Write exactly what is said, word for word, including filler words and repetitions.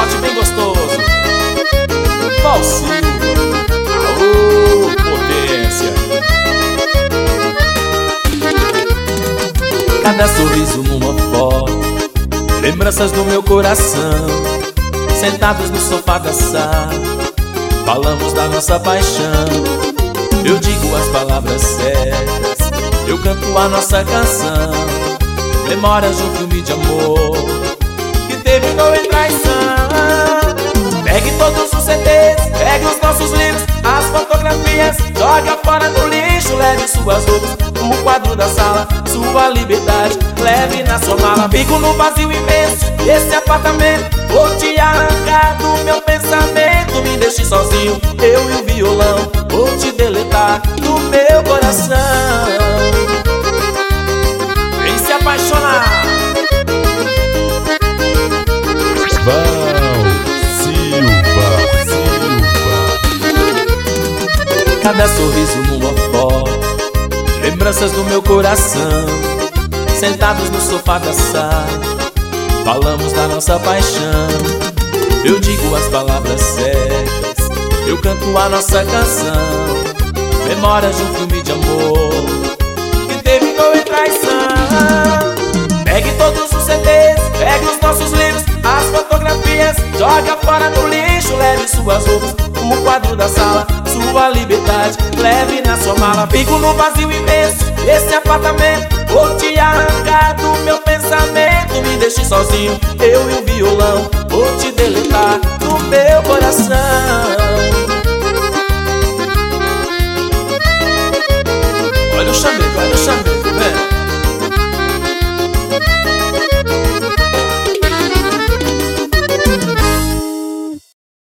shot bem gostoso. Val Silva, aô, potência. Cada sorriso numa foto, lembranças do meu coração. Sentados no sofá da sala, falamos da nossa paixão. Eu digo as palavras certas, eu canto a nossa canção. Memórias de um filme de amor que terminou em traição. Pegue todos os C Ds, pegue os nossos livros, as fotografias, joga fora no lixo. Leve suas roupas, o quadro da sala, sua liberdade, leve na sua mala. Fico no vazio imenso, esse apartamento. Vou te arrancar do meu pensamento. Me deixe sozinho, eu e o violão. Vou te deletar do meu coração. Vem se apaixonar. Val Silva, Silva. Cada sorriso numa foto, lembranças do meu coração. Sentados no sofá da sala, falamos da nossa paixão. Eu digo as palavras certas, eu canto a nossa canção. Memórias de um filme de amor que terminou em traição. Pegue todos os C Ds, pegue os nossos livros, as fotografias, joga fora no lixo. Leve suas roupas, o quadro da sala, sua liberdade, leve na sua mala. Fico no vazio imenso, esse apartamento. Vou te arrancar do meu pensamento. Me deixe sozinho, eu e o violão. Vou te deletar do meu coração.